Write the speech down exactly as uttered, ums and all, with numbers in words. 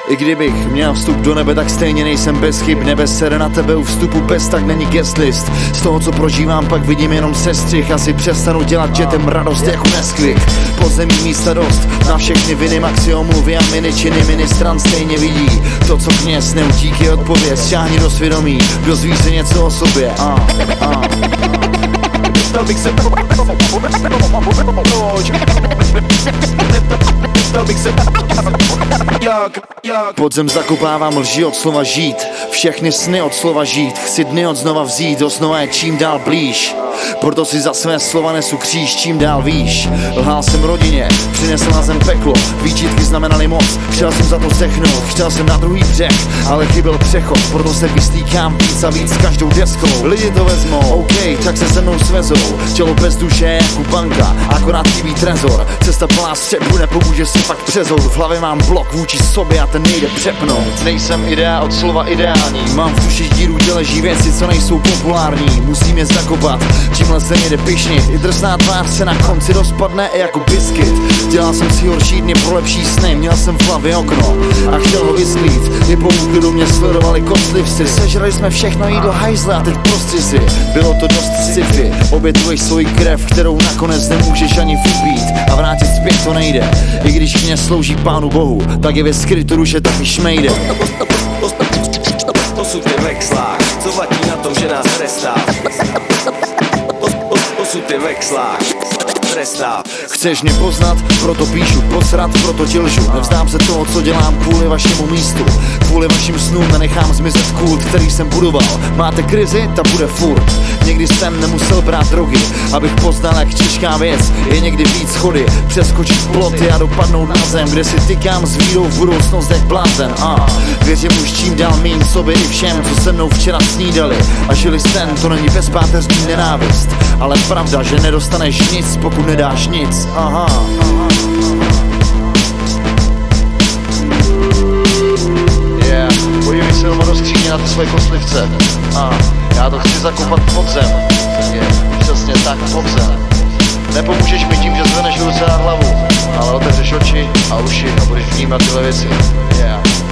I kdybych měl vstup do nebe, tak stejně nejsem bez chyb. Nebe sere na tebe u vstupu bez, tak není guest list. Z toho, co prožívám, pak vidím jenom sestřih. Asi přestanu dělat dětem radost jako Nesquik. Podzemí místa dost, na všechny viny maxiomluvy a miničiny. Ministrant stejně vidí to, co kněz neutíky odpověď. Šáhni do svědomí, dozví se něco o sobě. uh, uh. Neptal bych se Neptal bych se Jak, jak Podzem zakopávám lži od slova žít. Všechny sny od slova žít. Chci dny od znova vzít, osnova je čím dál blíž. Proto si za své slova nesu kříž, čím dál výš. Lhal jsem rodině, přinesl na zem peklo. Výčitky znamenaly moc, chtěl jsem za to zdechnout. Chtěl jsem na druhý břeh, ale chyběl přechod. Proto se vystýkám víc a víc každou deskou. Lidi to vezmou, OK, tak se se mnou svezou. Tělo bez duše je jako banka, akorát chybí trezor. Cesta plná střepu, nepomůže si pak přezout. V hlavě mám blok vůči sobě a ten nejde přepnout. Nejsem ideál od slova ideální. Mám v duši díru, kde leží věci, co nejsou populární. Musím je zakopat, tímhle se nejde pišnit. I drsná tvář se na konci rozpadne jako biskuit. Dělal jsem si horší dny pro lepší sny. Měl jsem v hlavě okno a chtěl ho vysklít. I po úklidu mě sledovali kostlivci. Sežrali jsme všechno jídlo hajzle a teď prostři si. Bylo to dost sci-fi. Obětuješ svoji krev, kterou nakonec nemůžeš ani vypít. A vrátit zpět to nejde. I když mě slouží Pánu Bohu, tak je ve skrytu duše taky šmejde. Osud je v vexlách, co vadí na tom, že nás trestá. Osud je v vexlách, trestá. Chceš mě poznat, proto píšu, posrat, proto ti lžu. Nevzdám se toho, co dělám kvůli vašemu místu. Kvůli vašim snům nenechám zmizet kult, který jsem budoval. Máte krizi, ta bude furt. Někdy jsem nemusel brát drogy, abych poznal, jak těžká věc je někdy víc schody. Přeskočit ploty a dopadnout na zem, kde si tykám s vírou v budoucnost jak blázen. A věřím už čím dál míň sobě i všem, co se mnou včera snídali a žili sen. To není bezpáteřní nenávist, ale pravda, že nedostaneš nic, pokud nedáš nic. Aha, aha. Yeah, podívej se doma do skříně na ty svoje kostlivce. A já to chci zakopat pod zem. Yeah, přesně tak, pod zem. Nepomůžeš mi tím, že zvedneš ruce na hlavu, ale otevřeš oči a uši a budeš vnímat tyhle věci. Yeah.